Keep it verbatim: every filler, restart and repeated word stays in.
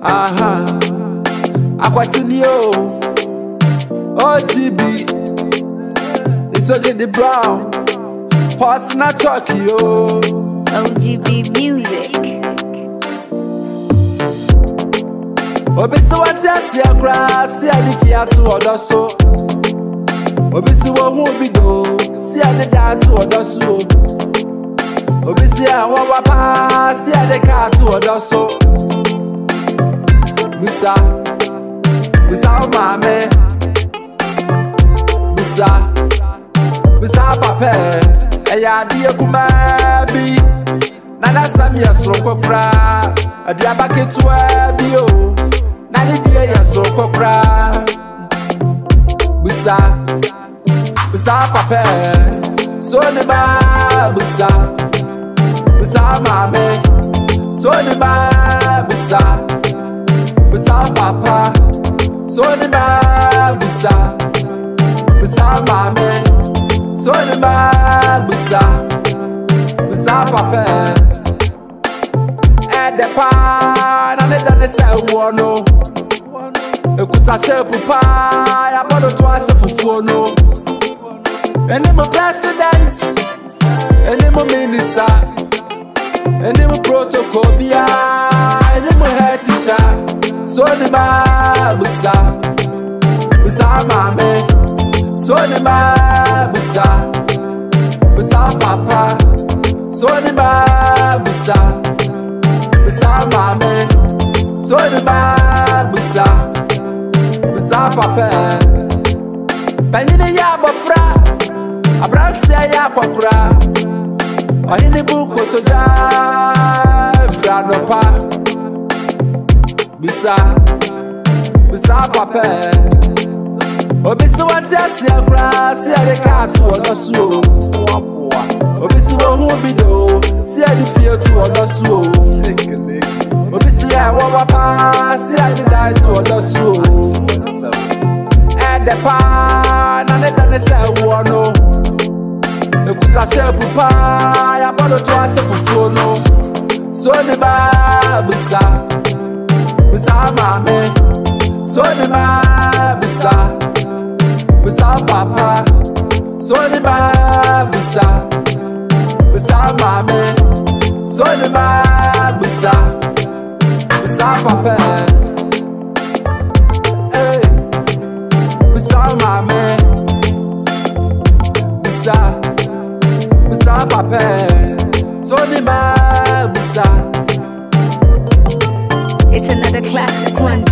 Aha, Aquasinio, O G B, it's okay the brown, pass na Tokyo, O G B music. Obisi wati asi akra, si adi fiatu odoso. Obisi wo hu bido, si adi datu odoso. Obisi a wa wapa, si adi katu odoso. Bisa, bisa o mame. Bisa, bisa pape. Eya di ekumabi. Nana sami esro kokra. Adi abaketua bi o. Nani dia yeso kokra. Bisa, bisa pape. So ne ba bisa, bisa mame. So ne ba bisa, bisa papa. So ne ba bisa, bisa mame. So ne ba bisa, bisa pape. The pan and the done say wono. Ekuta se pupa, ya bodo twice for fono. Any more president, any more minister, any more protocol, bia, any more head teacher. So the ba busa, busa mame. So the ba busa, busa papa. So the ba busa. Bisa mame, so the ba bisa, bisa papa. Panyine ya bofra, abranti ya kwakura. Ohini buko to da, fra no pa. Bisa, bisa papa. Obisi wanti asi akra, si ade katu odosu. Obisi wo hu bido, si ade fie tu odosu. Obisi ya wa wapa, si ade dai tu odosu. Ede pa, na ne dane se wono. Ekuta se pupa, ya bodo to ase fufuno. So ne ba bisa, bisa mame. So ne ba bisa, bisa papa. So ne ba bisa, bisa mame. So ne ba bisa, bisa papa. Hey, bisa mame. Bisa, bisa papa. So ne ba bisa. It's another classic one.